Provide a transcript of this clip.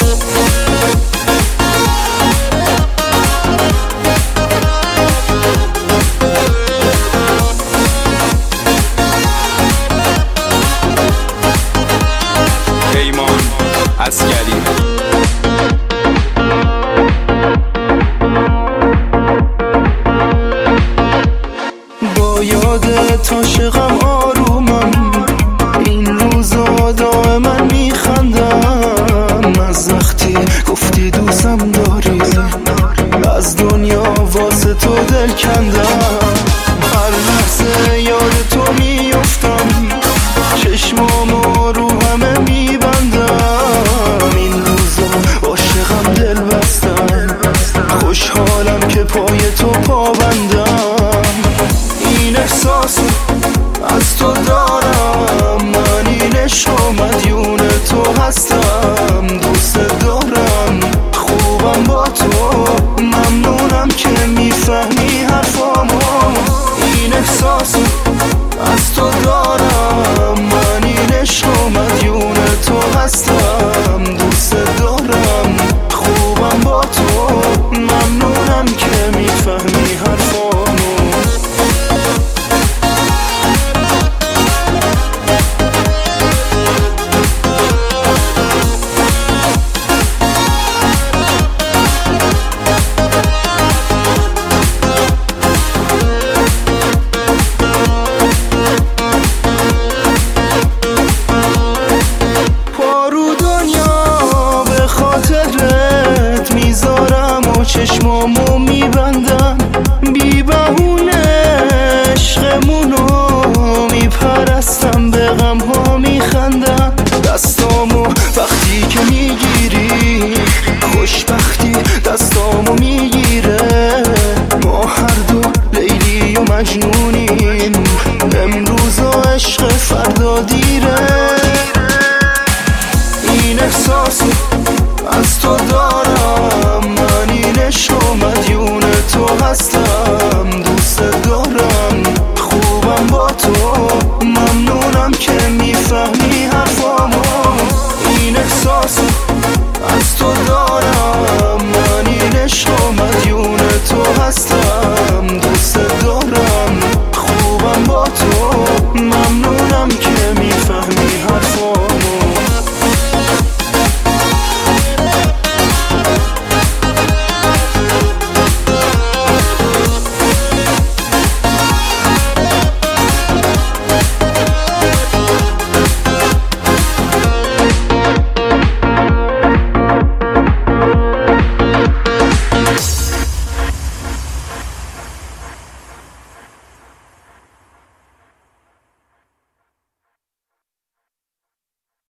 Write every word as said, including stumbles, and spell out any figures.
پیمان عسگری. با یادت عاشقم آرومم، این روزا دائما میخندم. از وقتی گفتی دوستم داری، از دنیا واسه تو دل کندم. هر لحظه یاد تو میفتم، چشمامو رو همه میبندم. این روزا عاشقم دل بستم، خوشحالم که پای تو پابندم. این احساسو از تو دارم، من این عشق و مدیون تو هستم. دوست دارم، خوبم با تو، ممنونم که میفهمی حرفامو. این احساسو از تو دارم، من این عشق و مدیون تو هستم. دوست دارم، خوبم با تو، ممنونم که میفهمی حرفامو. چشمامو میبندم بی بهونه، عشقمونو میپرستم، به غم ها میخندم. دستامو وقتی که میگیری، خوشبختی دستامو میگیره. ما هر دو لیلی و مجنونیم، امروز عشق فردا دیره.